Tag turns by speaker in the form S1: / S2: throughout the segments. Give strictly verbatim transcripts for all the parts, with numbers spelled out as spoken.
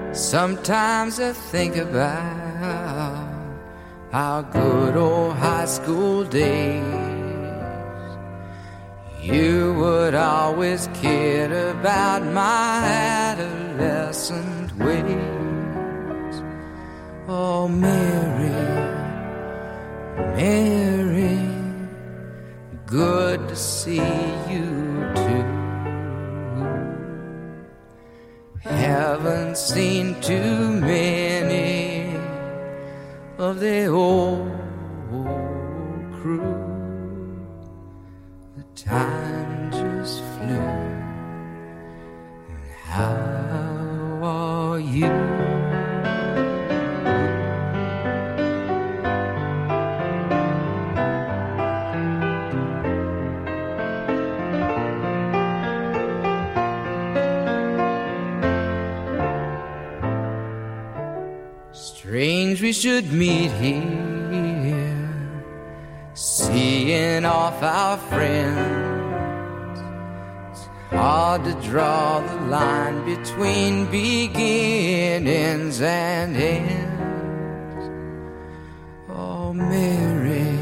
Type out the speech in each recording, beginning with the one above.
S1: Sometimes I think about our good old high school days. You would always kid about my adolescent ways. Oh, Mary, Mary, good to see you too. Haven't seen too many of the old crew. The time just flew. And how are you? Strange we should meet here, seeing off our friends. It's hard to draw the line between beginnings and ends. Oh, Mary,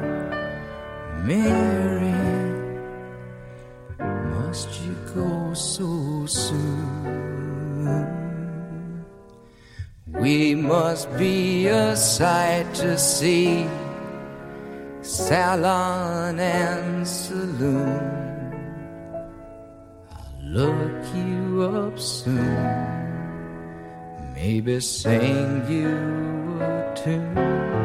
S1: Mary, must you go so soon? We must be a sight to see, salon and saloon. I'll look you up soon, maybe sing you a tune.